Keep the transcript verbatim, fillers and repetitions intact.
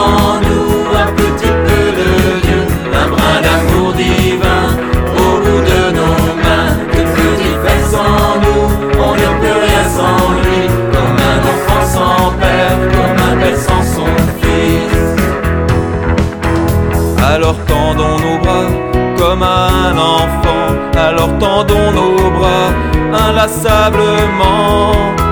en nous un petit peu de Dieu, un brin d'amour divin au bout de nos mains. Que peut-il faire sans nous? On ne peut rien sans lui, comme un enfant sans père, comme un père sans son fils. Alors tendons nos bras comme à un enfant, alors tendons nos bras inlassablement.